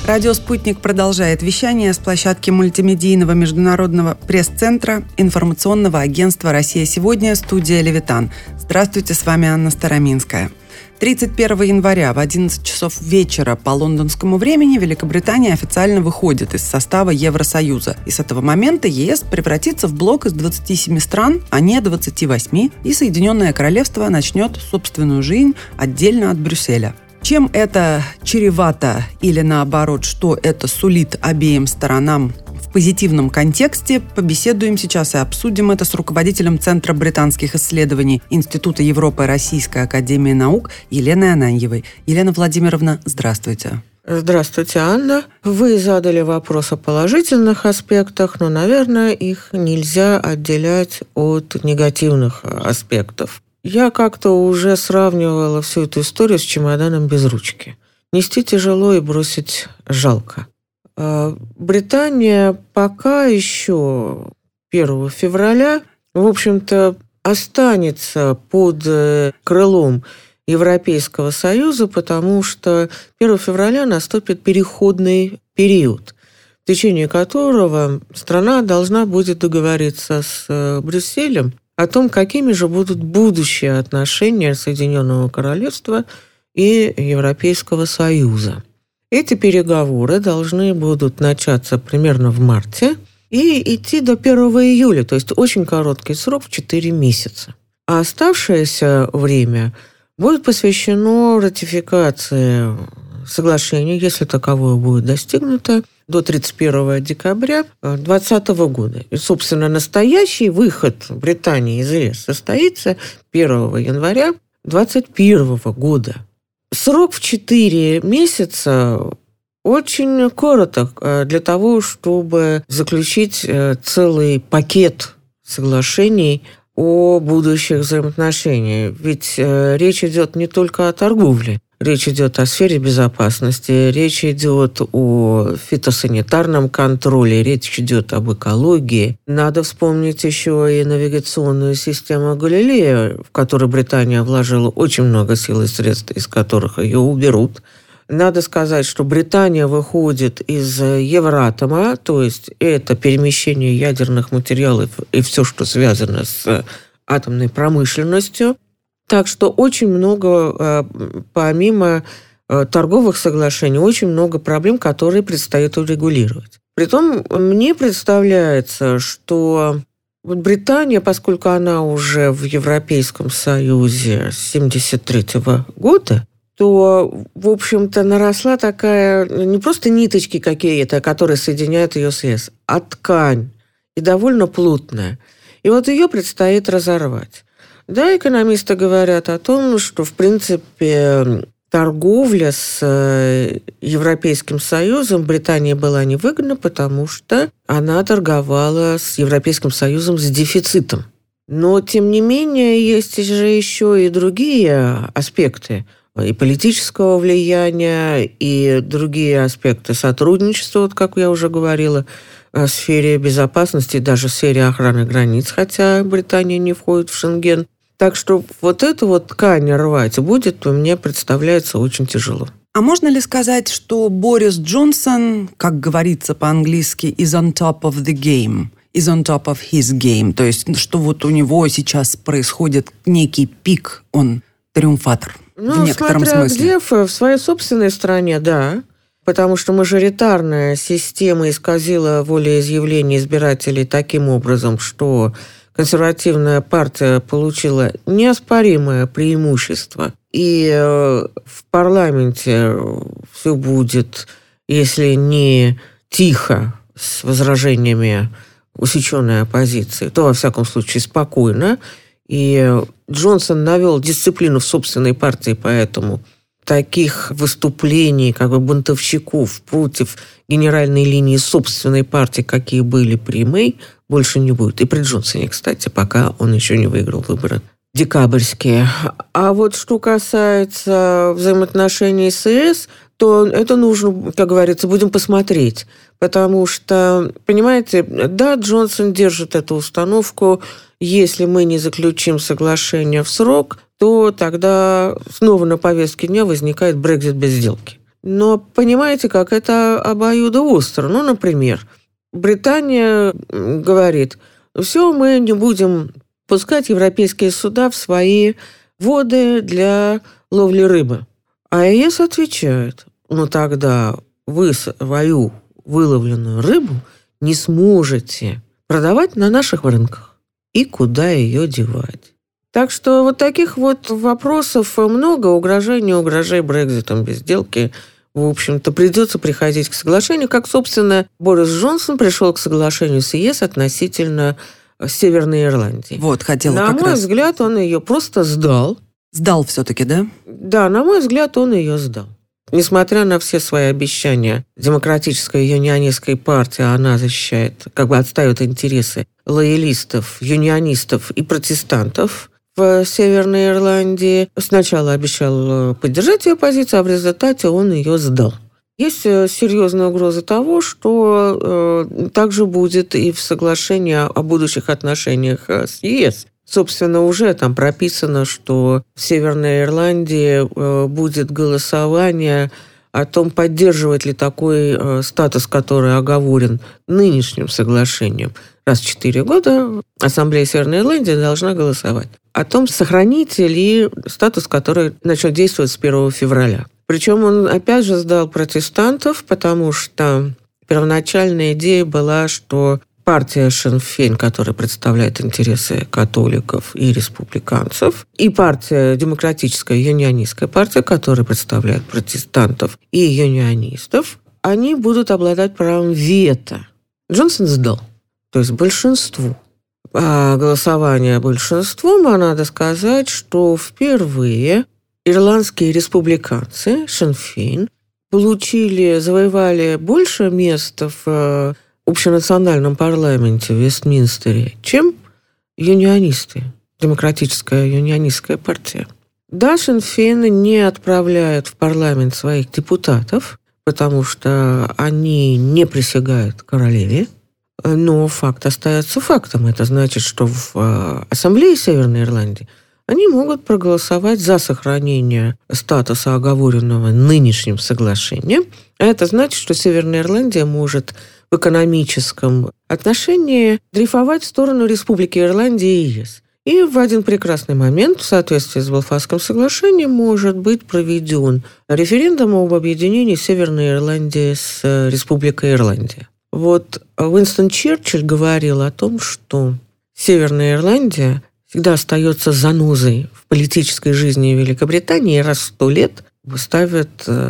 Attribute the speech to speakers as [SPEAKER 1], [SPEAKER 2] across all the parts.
[SPEAKER 1] Радио «Спутник» продолжает вещание с площадки мультимедийного международного пресс-центра информационного агентства «Россия сегодня», студия «Левитан». Здравствуйте, с вами Анна Староминская. 31 января в 11 часов вечера по лондонскому времени Великобритания официально выходит из состава Евросоюза. И с этого момента ЕС превратится в блок из 27 стран, а не 28, и Соединенное Королевство начнет собственную жизнь отдельно от Брюсселя. Чем это чревато или наоборот, что это сулит обеим сторонам в позитивном контексте, побеседуем сейчас и обсудим это с руководителем Центра британских исследований Института Европы Российской академии наук Еленой Ананьевой. Елена Владимировна, здравствуйте.
[SPEAKER 2] Здравствуйте, Анна. Вы задали вопрос о положительных аспектах, но, наверное, их нельзя отделять от негативных аспектов. Я как-то уже сравнивала всю эту историю с чемоданом без ручки. Нести тяжело и бросить жалко. Британия пока еще 1 февраля, в общем-то, останется под крылом Европейского Союза, потому что 1 февраля наступит переходный период, в течение которого страна должна будет договориться с Брюсселем о том, какими же будут будущие отношения Соединенного Королевства и Европейского Союза. Эти переговоры должны будут начаться примерно в марте и идти до 1 июля, то есть очень короткий срок в 4 месяца. А оставшееся время будет посвящено ратификации соглашения, если таковое будет достигнуто, до 31 декабря 2020 года. И, собственно, настоящий выход Британии из ЕС состоится 1 января 2021 года. Срок в 4 месяца очень короток для того, чтобы заключить целый пакет соглашений о будущих взаимоотношениях. Ведь речь идет не только о торговле. Речь идет о сфере безопасности, речь идет о фитосанитарном контроле, речь идет об экологии. Надо вспомнить еще и навигационную систему «Галилея», в которую Британия вложила очень много сил и средств, из которых ее уберут. Надо сказать, что Британия выходит из Евратома, то есть это перемещение ядерных материалов и все, что связано с атомной промышленностью. Так что очень много, помимо торговых соглашений, очень много проблем, которые предстоит урегулировать. Притом мне представляется, что Британия, поскольку она уже в Европейском Союзе с 1973 года, то, в общем-то, наросла такая не просто ниточки какие-то, которые соединяют ее с ЕС, а ткань, и довольно плотная. И вот ее предстоит разорвать. Да, экономисты говорят о том, что, в принципе, торговля с Европейским Союзом Британии была невыгодна, потому что она торговала с Европейским Союзом с дефицитом. Но, тем не менее, есть же еще и другие аспекты и политического влияния, и другие аспекты сотрудничества, вот как я уже говорила, в сфере безопасности, даже в сфере охраны границ, хотя Британия не входит в Шенген. Так что вот эту вот ткань рвать будет, мне представляется, очень тяжело.
[SPEAKER 1] А можно ли сказать, что Борис Джонсон, как говорится по-английски, is on top of the game, is on top of his game? То есть, что вот у него сейчас происходит некий пик, он триумфатор в некотором смысле.
[SPEAKER 2] Где, в своей собственной стране, да. Потому что мажоритарная система исказила волеизъявление избирателей таким образом, что консервативная партия получила неоспоримое преимущество. И в парламенте все будет, если не тихо, с возражениями усеченной оппозиции, то, во всяком случае, спокойно. И Джонсон навел дисциплину в собственной партии, поэтому таких выступлений, как бы бунтовщиков против генеральной линии собственной партии, какие были при Мэй, больше не будет. И при Джонсоне, кстати, пока он еще не выиграл выборы декабрьские. А вот что касается взаимоотношений с ЕС, то это нужно, как говорится, будем посмотреть. Потому что, понимаете, да, Джонсон держит эту установку, если мы не заключим соглашение в срок, то тогда снова на повестке дня возникает Брексит без сделки. Но понимаете, как это обоюдоостро. Ну, например, Британия говорит, все, мы не будем пускать европейские суда в свои воды для ловли рыбы. А ЕС отвечает, ну тогда вы свою выловленную рыбу не сможете продавать на наших рынках. И куда ее девать? Так что вот таких вот вопросов много. Угрожай, не угрожай Брекситом без сделки. В общем-то, придется приходить к соглашению, как, собственно, Борис Джонсон пришел к соглашению с ЕС относительно Северной Ирландии.
[SPEAKER 1] Вот, хотела
[SPEAKER 2] на
[SPEAKER 1] как
[SPEAKER 2] мой
[SPEAKER 1] раз...
[SPEAKER 2] взгляд, он ее просто сдал.
[SPEAKER 1] Сдал все-таки, да?
[SPEAKER 2] Да, на мой взгляд, он ее сдал. Несмотря на все свои обещания, демократическая юнионистская партия, она защищает, как бы отстаивает интересы лоялистов, юнионистов и протестантов в Северной Ирландии. Сначала обещал поддержать ее позицию, а в результате он ее сдал. Есть серьезная угроза того, что также будет и в соглашении о будущих отношениях с ЕС. Собственно, уже там прописано, что в Северной Ирландии будет голосование о том, поддерживать ли такой статус, который оговорен нынешним соглашением. Раз в 4 года Ассамблея Северной Ирландии должна голосовать о том, сохранить ли статус, который начнет действовать с 1 февраля. Причем он опять же сдал протестантов, потому что первоначальная идея была, что партия Сinn Féin, которая представляет интересы католиков и республиканцев, и партия демократическая юнионистская партия, которая представляет протестантов и юнионистов, они будут обладать правом вето. Джонсон сдал, то есть большинству. А голосование большинством, а надо сказать, что впервые ирландские республиканцы Sinn Féin завоевали больше мест в общенациональном парламенте в Вестминстере, чем юнионисты, демократическая юнионистская партия. Да, Sinn Féin не отправляют в парламент своих депутатов, потому что они не присягают королеве, но факт остается фактом. Это значит, что в Ассамблее Северной Ирландии они могут проголосовать за сохранение статуса, оговоренного нынешним соглашением. А это значит, что Северная Ирландия может в экономическом отношении дрейфовать в сторону Республики Ирландия и ЕС. И в один прекрасный момент, в соответствии с Белфастским соглашением, может быть проведен референдум об объединении Северной Ирландии с Республикой Ирландия. Вот Уинстон Черчилль говорил о том, что Северная Ирландия всегда остается занозой в политической жизни Великобритании и раз в 100 лет ставит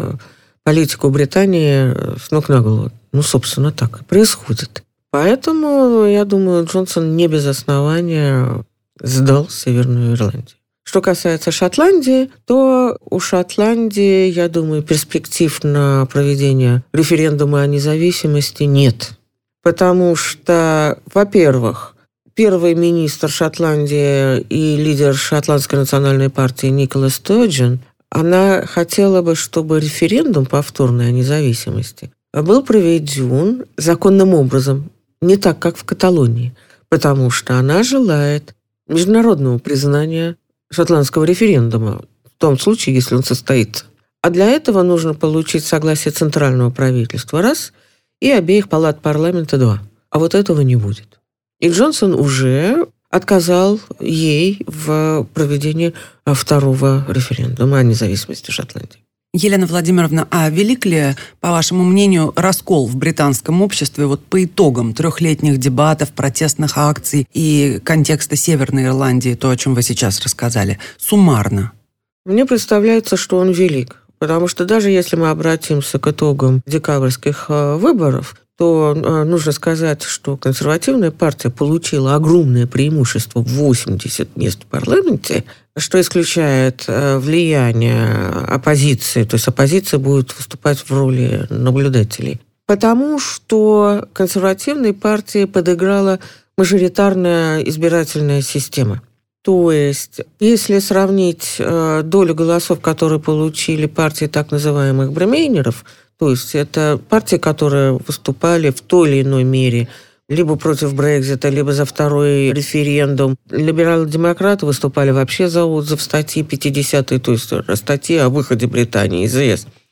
[SPEAKER 2] политику Британии с ног на голову. Ну, собственно, так и происходит. Поэтому, я думаю, Джонсон не без основания сдал Северную Ирландию. Что касается Шотландии, то у Шотландии, я думаю, перспектив на проведение референдума о независимости нет. Потому что, во-первых, первый министр Шотландии и лидер Шотландской национальной партии Никола Стерджен, она хотела бы, чтобы референдум повторный о независимости был проведен законным образом, не так, как в Каталонии, потому что она желает международного признания шотландского референдума, в том случае, если он состоится. А для этого нужно получить согласие центрального правительства, раз, и обеих палат парламента, два. А вот этого не будет. И Джонсон уже отказал ей в проведении второго референдума о независимости Шотландии.
[SPEAKER 1] Елена Владимировна, а велик ли, по вашему мнению, раскол в британском обществе вот по итогам 3-летних дебатов, протестных акций и контекста Северной Ирландии, то, о чем вы сейчас рассказали, суммарно?
[SPEAKER 2] Мне представляется, что он велик. Потому что даже если мы обратимся к итогам декабрьских выборов, то нужно сказать, что консервативная партия получила огромное преимущество в 80 мест в парламенте, что исключает влияние оппозиции. То есть оппозиция будет выступать в роли наблюдателей. Потому что консервативной партии подыграла мажоритарная избирательная система. То есть, если сравнить долю голосов, которые получили партии так называемых бремейнеров, то есть это партии, которые выступали в той или иной мере либо против Брексита, либо за второй референдум. Либералы-демократы выступали вообще за отзыв статьи 50-й, то есть статьи о выходе Британии из ЕС.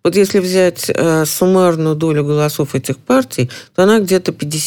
[SPEAKER 2] Вот если взять суммарную долю голосов этих партий, то она где-то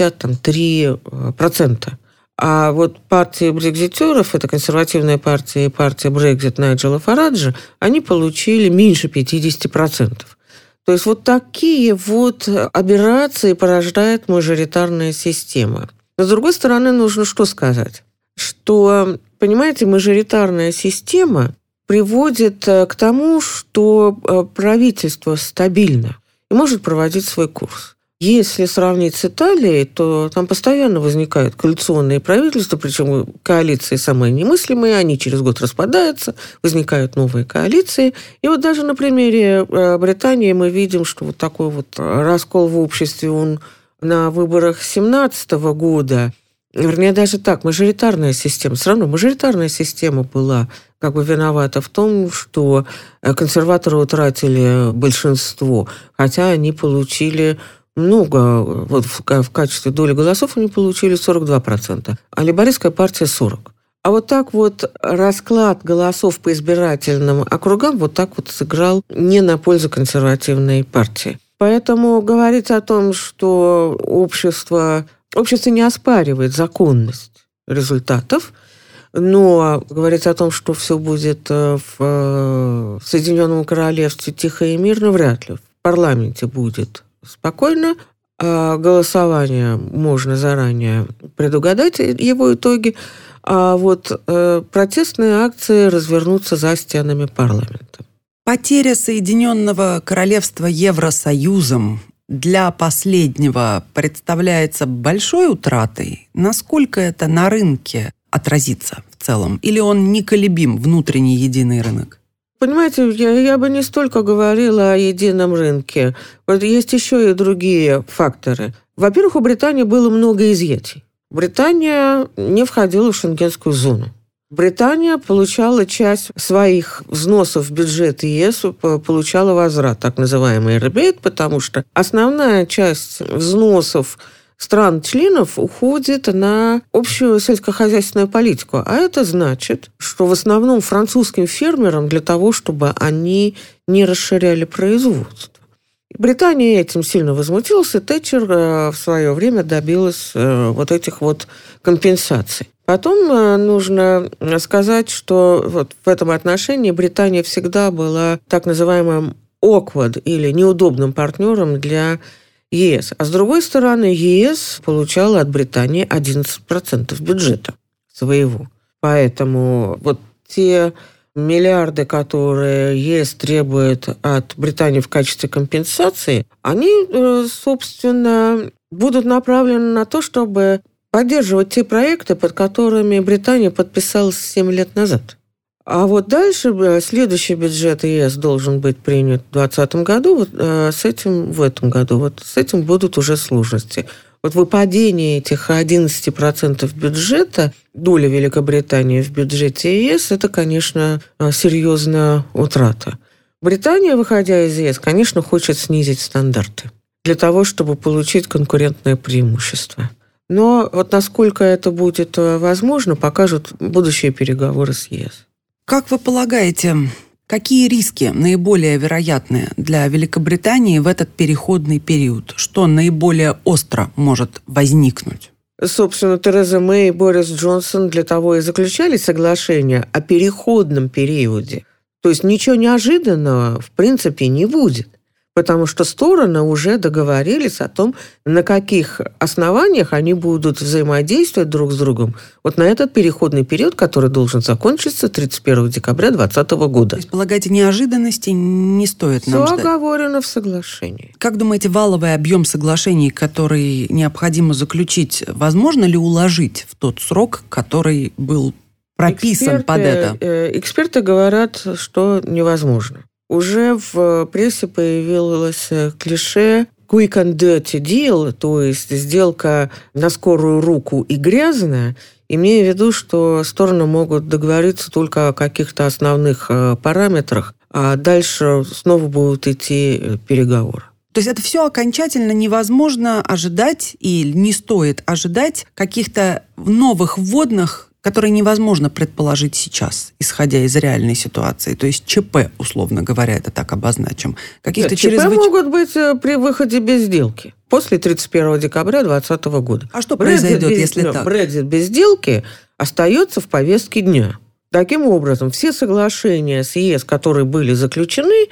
[SPEAKER 2] 53%. А вот партии брекзитеров, это консервативная партия и партия Брекзит Найджела Фараджа, они получили меньше 50%. То есть вот такие вот аберрации порождает мажоритарная система. Но, с другой стороны, нужно что сказать? Что, понимаете, мажоритарная система приводит к тому, что правительство стабильно и может проводить свой курс. Если сравнить с Италией, то там постоянно возникают коалиционные правительства, причем коалиции самые немыслимые, они через год распадаются, возникают новые коалиции. И вот даже на примере Британии мы видим, что вот такой вот раскол в обществе, он на выборах 2017 года, вернее, даже так, мажоритарная система, все равно мажоритарная система была как бы виновата в том, что консерваторы утратили большинство, хотя они получили много, вот в качестве доли голосов они получили 42%, а лейбористская партия 40%. А вот так вот расклад голосов по избирательным округам вот так вот сыграл не на пользу консервативной партии. Поэтому говорить о том, что общество не оспаривает законность результатов, но говорить о том, что все будет в Соединенном Королевстве тихо и мирно, вряд ли. В парламенте будет спокойно, а голосование можно заранее предугадать его итоги, а вот протестные акции развернутся за стенами парламента.
[SPEAKER 1] Потеря Соединенного Королевства Евросоюзом для последнего представляется большой утратой. Насколько это на рынке отразится в целом? Или он неколебим, внутренний единый рынок?
[SPEAKER 2] Понимаете, я бы не столько говорила о едином рынке. Вот есть еще и другие факторы. Во-первых, у Британии было много изъятий. Британия не входила в шенгенскую зону. Британия получала часть своих взносов в бюджет ЕС, получала возврат, так называемый ребейт, потому что основная часть взносов стран-членов уходит на общую сельскохозяйственную политику. А это значит, что в основном французским фермерам для того, чтобы они не расширяли производство. Британия этим сильно возмутилась, и Тэтчер в свое время добилась вот этих вот компенсаций. Потом нужно сказать, что вот в этом отношении Британия всегда была так называемым awkward или неудобным партнером для ЕС. А с другой стороны, ЕС получала от Британии 11% бюджета своего. Поэтому вот те миллиарды, которые ЕС требует от Британии в качестве компенсации, они, собственно, будут направлены на то, чтобы поддерживать те проекты, под которыми Британия подписалась 7 лет назад. А вот дальше следующий бюджет ЕС должен быть принят в 2020 году, в этом году с этим будут уже сложности. Вот выпадение этих 11% бюджета, доля Великобритании в бюджете ЕС, это, конечно, серьезная утрата. Британия, выходя из ЕС, конечно, хочет снизить стандарты для того, чтобы получить конкурентное преимущество. Но вот насколько это будет возможно, покажут будущие переговоры с ЕС.
[SPEAKER 1] Как вы полагаете, какие риски наиболее вероятны для Великобритании в этот переходный период? Что наиболее остро может возникнуть?
[SPEAKER 2] Собственно, Тереза Мэй и Борис Джонсон для того и заключали соглашение о переходном периоде. То есть ничего неожиданного в принципе не будет. Потому что стороны уже договорились о том, на каких основаниях они будут взаимодействовать друг с другом вот на этот переходный период, который должен закончиться 31 декабря 2020 года.
[SPEAKER 1] То есть, полагаете, неожиданностей не стоит нам ждать?
[SPEAKER 2] Все оговорено в соглашении.
[SPEAKER 1] Как думаете, валовый объем соглашений, который необходимо заключить, возможно ли уложить в тот срок, который был прописан под это?
[SPEAKER 2] Эксперты говорят, что невозможно. Уже в прессе появилось клише «quick and dirty deal», то есть сделка на скорую руку и грязная, имея в виду, что стороны могут договориться только о каких-то основных параметрах, а дальше снова будут идти переговоры.
[SPEAKER 1] То есть это все окончательно невозможно ожидать и не стоит ожидать каких-то новых вводных которые невозможно предположить сейчас, исходя из реальной ситуации? То есть ЧП, условно говоря, это так обозначим. Каких-то
[SPEAKER 2] ЧП могут быть при выходе без сделки после 31 декабря 2020 года.
[SPEAKER 1] А что произойдет, если так?
[SPEAKER 2] Брексит без сделки остается в повестке дня. Таким образом, все соглашения с ЕС, которые были заключены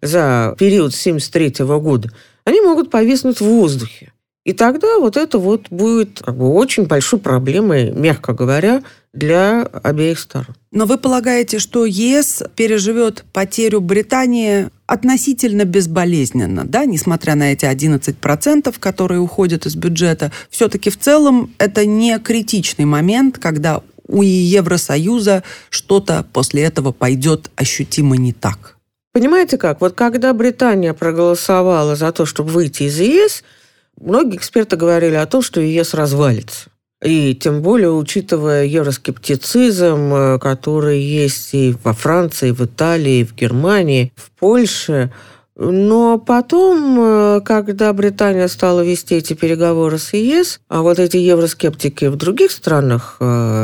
[SPEAKER 2] за период с 1973 года, они могут повиснуть в воздухе. И тогда вот это вот будет очень большой проблемой, мягко говоря, для обеих сторон.
[SPEAKER 1] Но вы полагаете, что ЕС переживет потерю Британии относительно безболезненно, да, несмотря на эти 11%, которые уходят из бюджета, все-таки в целом это не критичный момент, когда у Евросоюза что-то после этого пойдет ощутимо не так?
[SPEAKER 2] Понимаете как? Вот когда Британия проголосовала за то, чтобы выйти из ЕС, многие эксперты говорили о том, что ЕС развалится. И тем более, учитывая евроскептицизм, который есть и во Франции, и в Италии, и в Германии, в Польше. Но потом, когда Британия стала вести эти переговоры с ЕС, а вот эти евроскептики в других странах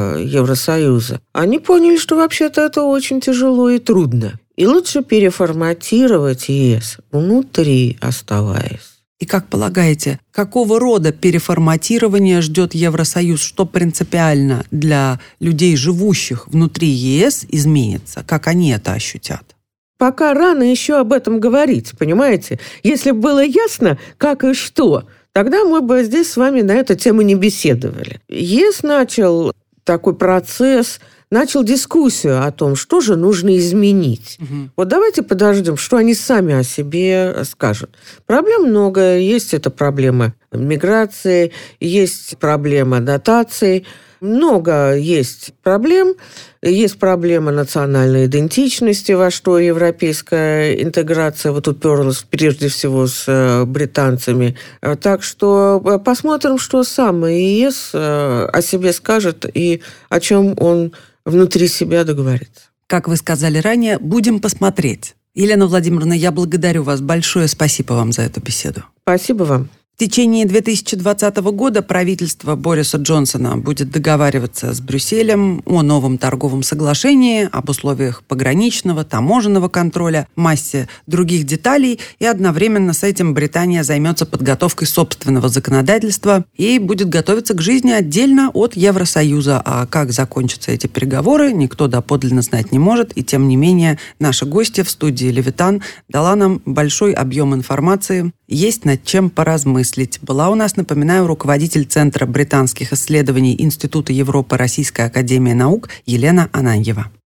[SPEAKER 2] Евросоюза, они поняли, что вообще-то это очень тяжело и трудно. И лучше переформатировать ЕС внутри оставаясь.
[SPEAKER 1] И как полагаете, какого рода переформатирование ждет Евросоюз? Что принципиально для людей, живущих внутри ЕС, изменится? Как они это ощутят?
[SPEAKER 2] Пока рано еще об этом говорить, понимаете? Если бы было ясно, как и что, тогда мы бы здесь с вами на эту тему не беседовали. ЕС начал такой процесс, начал дискуссию о том, что же нужно изменить. Угу. Вот давайте подождем, что они сами о себе скажут. Проблем много. Есть это проблема миграции, есть проблема дотаций. Много есть проблем. Есть проблема национальной идентичности, во что европейская интеграция вот уперлась прежде всего с британцами. Так что посмотрим, что сам ЕС о себе скажет и о чем он внутри себя договорится.
[SPEAKER 1] Как вы сказали ранее, будем посмотреть. Елена Владимировна, я благодарю вас. Большое спасибо вам за эту беседу.
[SPEAKER 2] Спасибо вам.
[SPEAKER 1] В течение 2020 года правительство Бориса Джонсона будет договариваться с Брюсселем о новом торговом соглашении, об условиях пограничного, таможенного контроля, массе других деталей, и одновременно с этим Британия займется подготовкой собственного законодательства и будет готовиться к жизни отдельно от Евросоюза. А как закончатся эти переговоры, никто доподлинно знать не может, и тем не менее наша гостья в студии «Левитан» дала нам большой объем информации, есть над чем поразмыслить. Была у нас, напоминаю, руководитель Центра британских исследований Института Европы Российской академии наук Елена Ананьева.